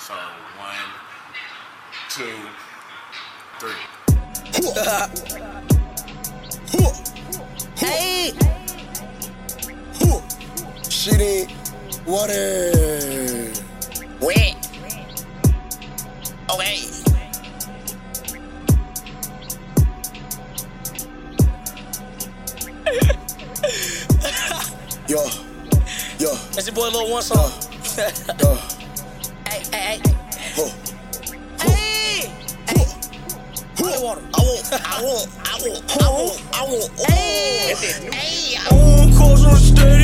So 1, 2, 3. Hey, Shit in water. wet. Okay. Yo, yo, That's your boy Lil One Song. yo. Hey, hey, hey. Huh. Hey, hey. Holy water. I want. Hey, hey. I want cars on the stage.